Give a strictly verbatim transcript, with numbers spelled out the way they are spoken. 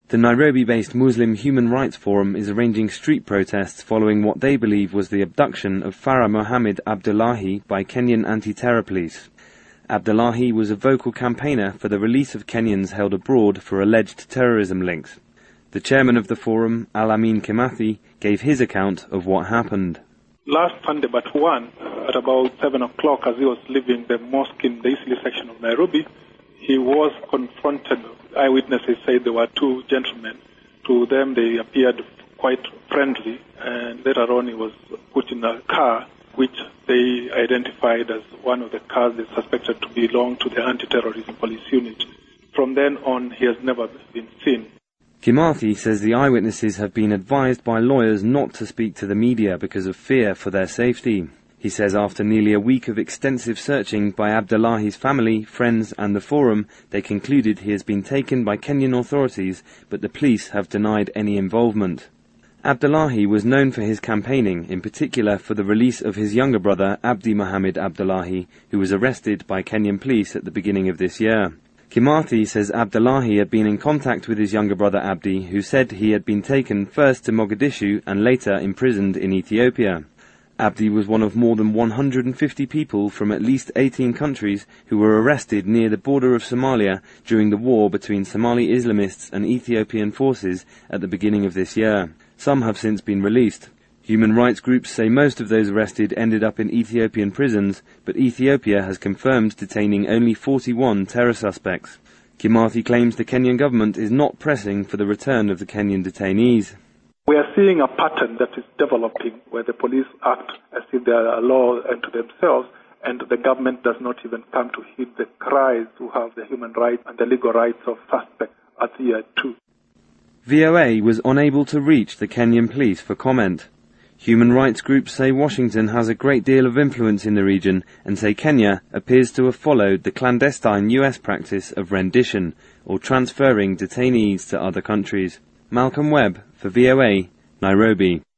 The Nairobi-based Muslim Human Rights Forum is arranging street protests following what they believe was the abduction of Farah Mohamed Abdullahi by Kenyan anti-terror police. Abdullahi was a vocal campaigner for the release of Kenyans held abroad for alleged terrorism links. The chairman of the forum, Al-Amin Kimathi, gave his account of what happened. Last Sunday, but one, at about seven o'clock, as he was leaving the mosque in the Eastleigh section of Nairobi, he was confronted. Eyewitnesses said there were two gentlemen. To them, they appeared quite friendly, and later on he was put in a car, which they identified as one of the cars they suspected to belong to the anti-terrorism police unit. From then on, he has never been seen. Kimathi says the eyewitnesses have been advised by lawyers not to speak to the media because of fear for their safety. He says after nearly a week of extensive searching by Abdullahi's family, friends and the forum, they concluded he has been taken by Kenyan authorities, but the police have denied any involvement. Abdullahi was known for his campaigning, in particular for the release of his younger brother, Abdi Mohamed Abdullahi, who was arrested by Kenyan police at the beginning of this year. Kimathi says Abdullahi had been in contact with his younger brother Abdi, who said he had been taken first to Mogadishu and later imprisoned in Ethiopia. Abdi was one of more than one hundred fifty people from at least eighteen countries who were arrested near the border of Somalia during the war between Somali Islamists and Ethiopian forces at the beginning of this year. Some have since been released. Human rights groups say most of those arrested ended up in Ethiopian prisons, but Ethiopia has confirmed detaining only forty-one terror suspects. Kimathi claims the Kenyan government is not pressing for the return of the Kenyan detainees. We are seeing a pattern that is developing where the police act as if they are a law unto themselves, and the government does not even come to heed the cries who have the human rights and the legal rights of suspects at year two. V O A was unable to reach the Kenyan police for comment. Human rights groups say Washington has a great deal of influence in the region and say Kenya appears to have followed the clandestine U S practice of rendition, or transferring detainees to other countries. Malcolm Webb for V O A, Nairobi.